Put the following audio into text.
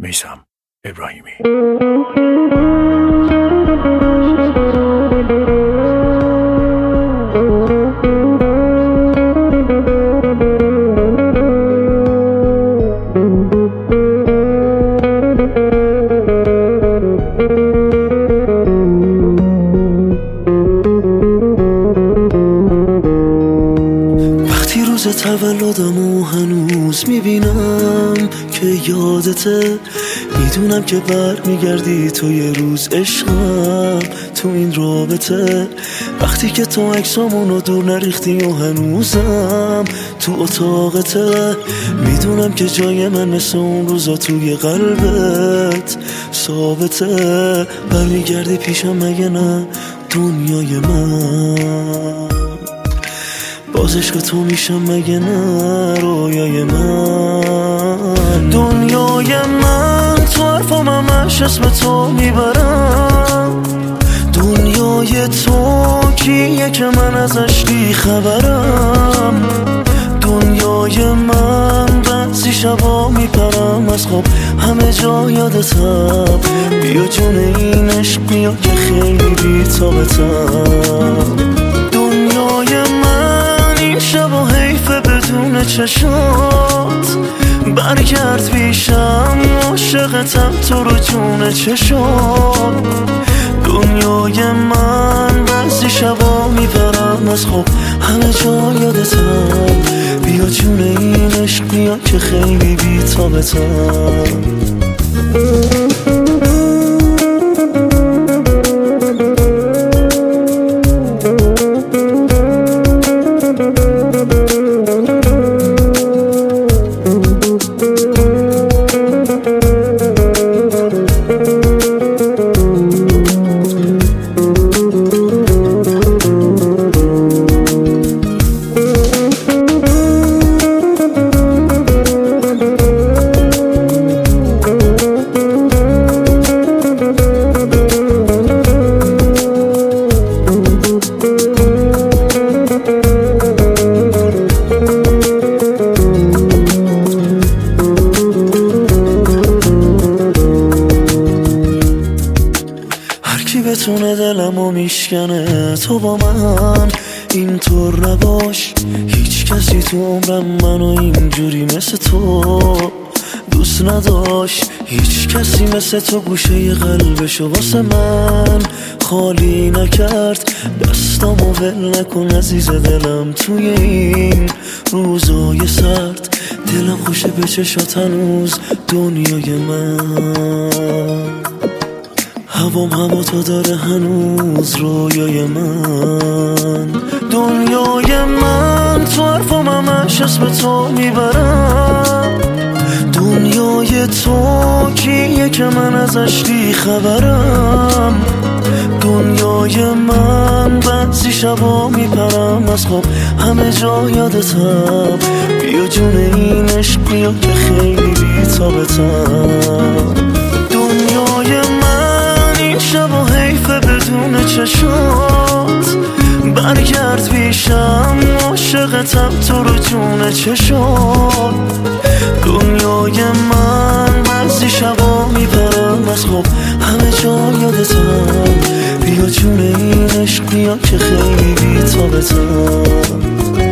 میثم ابراهیمی. وقتی روز تولدمو هنوز میبینم که یادته، میدونم که برمیگردی تو یه روز عشقم تو این رابطه. وقتی که تو عکسامونو دور نریختی و هنوزم تو اتاقته، میدونم که جای من مثل اون روزا توی قلبت ثابته. برمیگردی پیشم مگه نه دنیای من؟ باز عشق تو میشم مگه نه رویای من؟ دنیای من تو حرفام همش اسم تو میبرم. دنیای تو کیه که من ازش بی خبرم؟ دنیای من بعضی شبا میپرم از خواب همه جا یادتم. بیا جون این عشق بیا که خیلی بی تابتم. دنیای من این شبا حیفه بدون چشات، برگرد پیشم عاشقتم تو رو جون چشات. دنیای من بعضی شبا میبرم از خواب همه جا یادتم. بیا جون این عشق بیا که خیلی بی تابتم. کی بتونه دلمو میشکنه تو با من اینطور نباش. هیچ کسی تو عمرم منو اینجوری مثل تو دوست نداشت. هیچ کسی مثل تو گوشه قلبشو واسه من خالی نکرد. دستامو ول نکن عزیز دلم توی این روزای سرد. دلم خوشه به چشات هنوز دنیای من. هوام هوا تو داره هنوز رویای من. دنیای من تو حرفام همش اسم تو میبرم. دنیای تو کیه که من ازش بی خبرم؟ دنیای من بعضی شبا میپرم از خواب همه جا یادتم. بیا جون این عشق بیا که خیلی بی تابتم. دنیای من این شبا حیفه بدون چشات، برگرد پیشم عاشقتم تو رو جون چشات. دنیای من بعضی شبا میپرم از خواب همه جا یادتم. بیا جون این عشق بیا که خیلی بی تابتم.